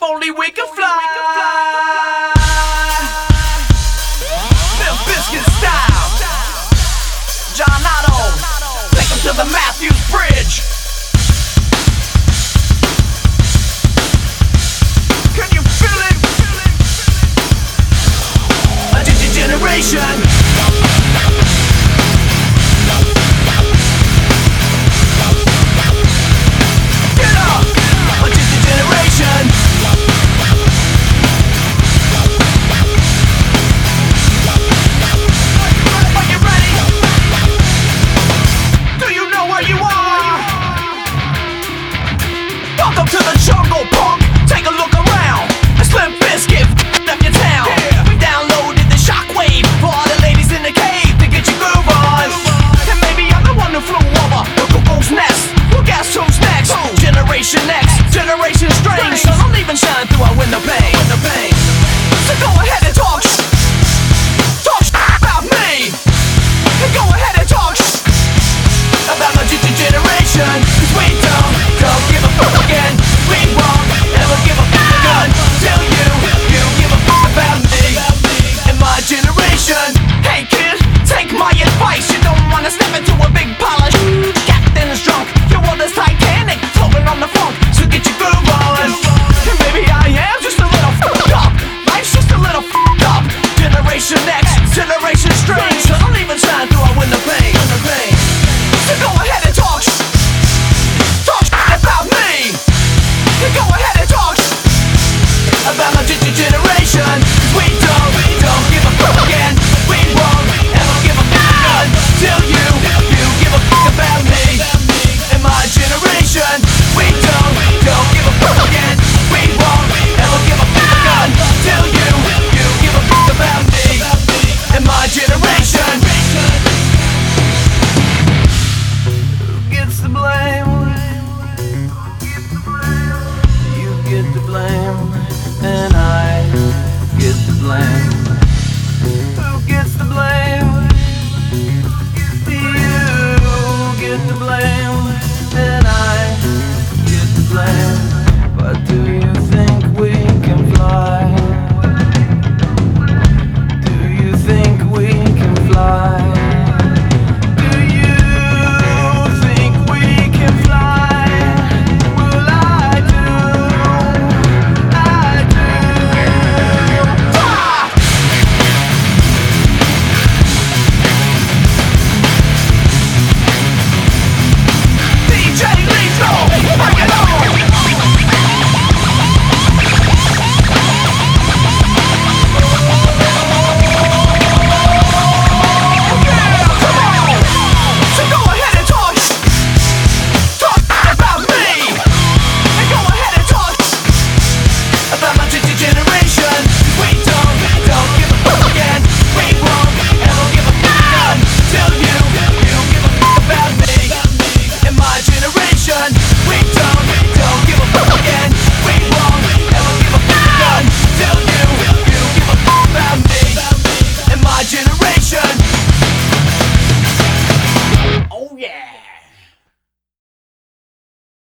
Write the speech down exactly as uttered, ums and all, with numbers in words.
only we can fly. Limp Bizkit style. John Otto, take him to the Matthews Bridge. Can you feel it? A G-Generation. Welcome to the jungle, punk. Take a look around. It's Limp Bizkit f***ing up your town. Yeah. We downloaded the shockwave for all the ladies in the cave to get your groove on. And maybe I'm the one who flew over the cuckoo's nest. Well, guess who's next? Who? Generation X, Generation Strange. So don't even shine through our window pane. So go ahead and talk sh- Talk sh- about me. And go ahead and talk sh- about my G-Generation. Cause we don't, don't give a fuck again. We won't ever give a fuck again till you, you give a fuck about me and my generation. Hey kid, take my advice. You don't wanna step into a big pile of sh- Captain is drunk, your world is Titanic, floating on the funk, so get your groove on. And maybe I am just a little fucked up. Life's just a little fucked up. Generation X, Generation Strange. So don't even shine through our window pane. So go ahead and talk sh- Talk sh- about me. You go ahead and talk sh- about my G-Generation. Cause we don't, we don't give a fuck again. We won't ever give a fuck again till you, you give a fuck about me and my generation. We don't, don't give a fuck again. We won't ever give a fuck again till you, you give a fuck about me and my generation. Gets the blame. You get the blame, and I get the blame. Who gets the blame? You get the blame, and I get the blame. But do